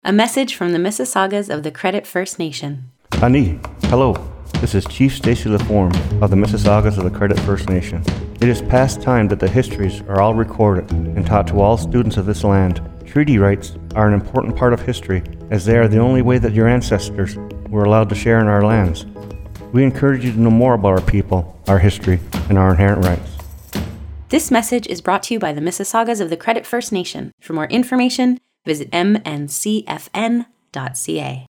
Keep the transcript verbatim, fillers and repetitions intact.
A message from the Mississaugas of the Credit First Nation. Ani, hello. This is Chief Stacy Laforme of the Mississaugas of the Credit First Nation. It is past time that the histories are all recorded and taught to all students of this land. Treaty rights are an important part of history, as they are the only way that your ancestors were allowed to share in our lands. We encourage you to know more about our people, our history, and our inherent rights. This message is brought to you by the Mississaugas of the Credit First Nation. For more information, visit m n c f n dot c a.